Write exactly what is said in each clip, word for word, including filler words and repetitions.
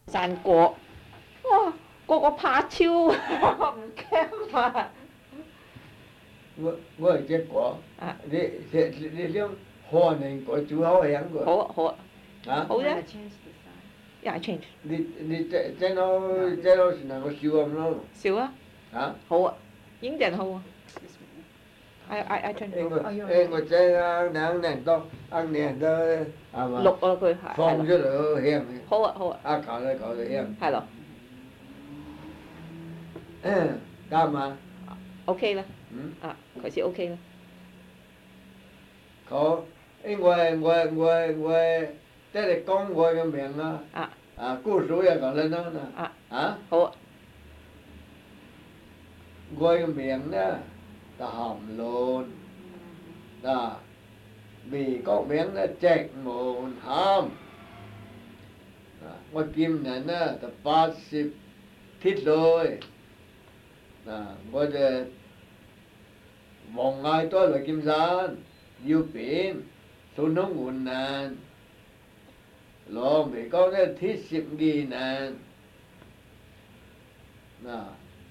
散果，哇，個個怕超，唔驚啊！ 我我係結果， 啊， 你你你想可能個煮好樣個， 好啊好啊， 啊， 好啫 Wanna change the sign? ，yeah I change， 你你這這攞這攞是能夠燒咁咯， 少啊， 啊？ 好啊，已經定好啊 Excuse me. ，I I I change， 誒我哎呦誒我這啊兩年多，一年多係嘛？ 錄啊佢係係放出咯， 嚟好香嘅， 好啊好啊， 一搞咧搞到香， 係咯嗯，啱嘛？ ，OK 啦， 嗯， 啊，佢先 OK 啦， 好，因為我我我即係講我嘅名啊， 啊啊故事也講得啦， 啊， 啊， 好啊， 我嘅名咧就含論，啊，未講名咧直門含，啊，我今年咧就八十鐵歲，啊，我就望嗌多來金山，要變，順通換難，攞未講咧鐵十二年，嗱。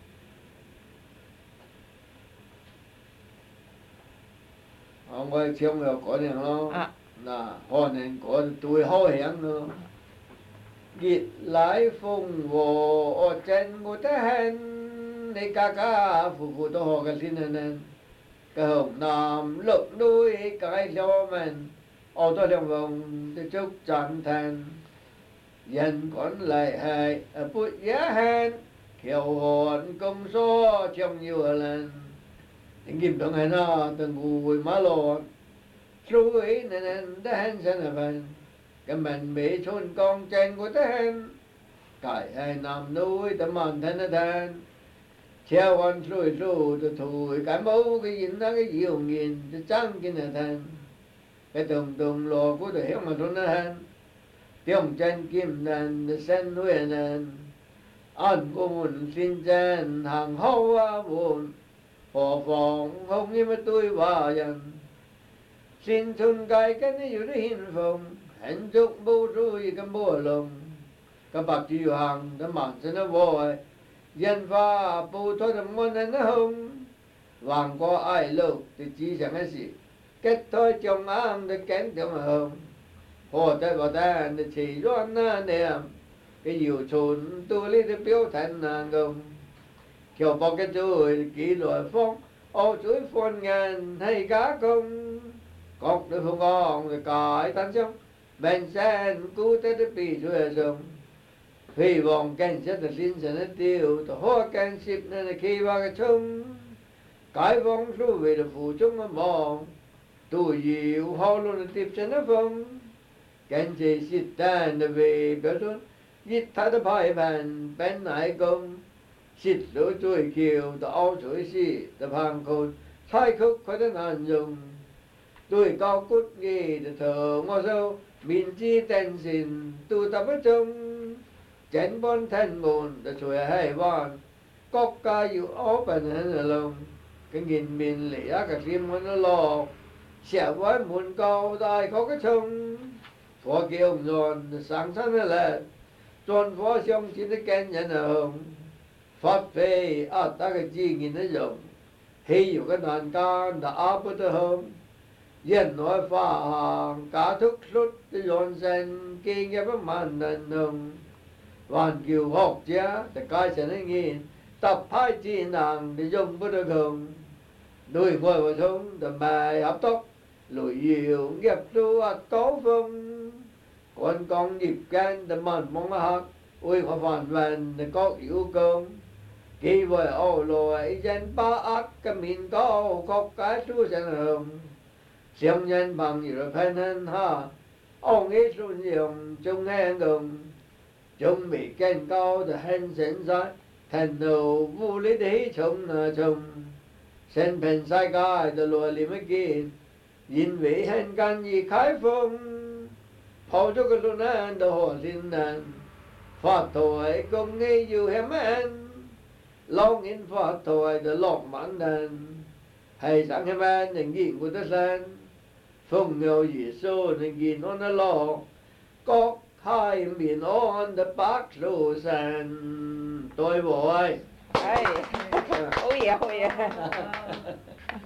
我我唱又嗰樣咯，嗱可能嗰對開響咯。熱來風和我真我得很，你家家戶戶都學嘅先呢。cái hồng nam lượn núi cái lo mình ô tô đường vòng để chúc tràn thành dân còn lại hay ở bụi giá hèn kiều hồn công số trong nhiều lần những kim đồng hay nó từng bùi má lộn suối nên nên đen sen là phần cái mình bị chôn con trên của tên cái hay nằm núi tấm màn thân nó thân theo con suối suối từ thủi cái mẫu cái gì nó cái gì hồng nghìn cái trắng cái này thân cái tùng tùng lò của đời mà thôn nó thân tiếng chân kim nền sen núi nền ăn của mình xin chân hàng hậu á buồn hồ phòng không như mà tôi vào dần xin thôn cái cái nàyอยู่ในหินphòng hạnh phúc bố rồi cái bố lòng cái bạc chỉ hàng cái mảng sẽ nó vội dân pha bố thôi làm ngon nên nó không vàng có ai lâu thì chỉ chẳng cái gì kết thôi chồng ăn để kén chồng hồng hồ tới vào ta để chỉ đoán niệm cái nhiều chốn tôi lấy để biểu thành nàng gồng kiểu bao cái chuối kỷ luật phong ô chuối phun ngàn hay cá công cọc được không ngon rồi cải tan xong bên sen cứu tới để bị chuối xong hy vọng cảnh sát là xin sẽ nó tiêu tổ hoa cảnh ship nên là khi vào cái chung cái vong số về là phụ chúng mà mong tôi dịu hao luôn là tiếp sẽ nó phong cảnh sĩ xịt tan là về biểu luôn giết thả nó phải bàn bên nại công xịt lỗ chuối kiều tổ áo chuối xị tổ hàng khôn thái khúc khỏi đến hàn dùng tôi cao cút ghi để thở ngó sâu mình chi tên xin tu tập ở trong chén bon thân mồn để chuối hai bon cốc ca dụ áo bàn hân ở lòng cái nghìn mình lẽ cả phim nó lo sẽ với muốn cao đại có cái sông phó kiều giòn sáng sáng là tròn phó sông chỉ để kén nhận hồng phát phê à ta cái gì nghìn nó dùng hay dụ cái đàn ca đã áp ở hôm dân nói pha hàng cá thức sút cái giòn sen kia nghe với màn đàn hồng hoàn kiều học giá để cái sẽ nó nghe tập hai chi nàng để dùng bữa được không đôi ngồi vào sông để bài hấp tóc lùi nhiều nghiệp đua tố phong còn con nhịp gan để màn mong hát ôi họ phản vàn để có yêu công khi với ô lội dân ba ác cái mình có có cái chú sen hồng xem nhân bằng nhiều phen hơn ha ông ấy xuống dùng chung nghe đồng chung bị khen cao để hen sen ra thành đầu vô lý đấy chung là chung sen pen sai cái để lùi li mới kia nhìn vị hen can gì khai phong phao cho cái luôn anh đồ hồ xin nàn phát tuổi công nghệ dù hem anh long in phát tuổi để lọc mãn đàn hay sáng hem anh những gì của ta san phong nghèo gì số những gì nó nó lo có hai miền on the Park Rosen tôi vội Ôi, ôi yeah, ôi yeah.